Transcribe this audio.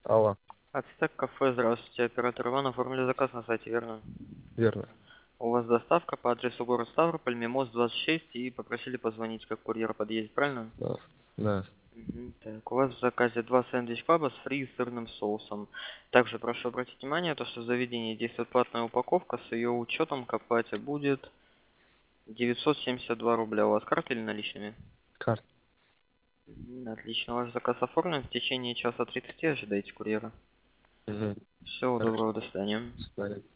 Алло, Ацтек кафе, здравствуйте. Оператор Иван, оформили заказ на сайте, верно? верно. У вас доставка по адресу город Ставрополь, Мимоз 26, и попросили позвонить, как курьер подъедет, правильно? Да. Да. Так, у вас в заказе два сэндвич-паба с фри и сырным соусом. Также прошу обратить внимание, то, что в заведении действует платная упаковка, с ее учетом к оплате будет 972 рубля. У вас карта или наличными? Карт. Отлично, ваш заказ оформлен. В течение часа 30 ожидайте курьера. Угу. Всего Хорошо. доброго, до свидания. До свидания.